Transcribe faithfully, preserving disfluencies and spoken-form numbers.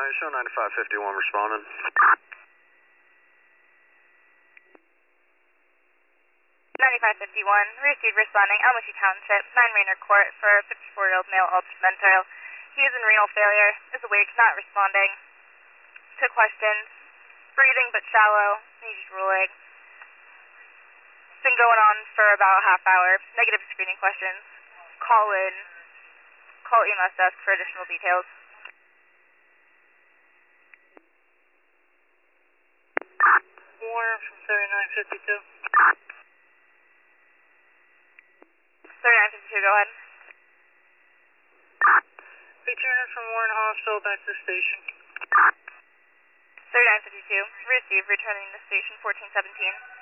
show ninety-five fifty-one responding. ninety-five fifty-one, received responding, Elmwood Township, nine Rainer Court for a fifty-four-year-old male altered mental. He is in renal failure, is awake, not responding to questions, breathing but shallow, needs drooling. It's been going on for about a half hour, negative screening questions. Call in, call E M S desk for additional details. Warner from thirty-nine fifty-two. thirty-nine fifty-two, go ahead. Returning from Warren Hospital back to the station. thirty-nine fifty-two, received, returning to station fourteen seventeen.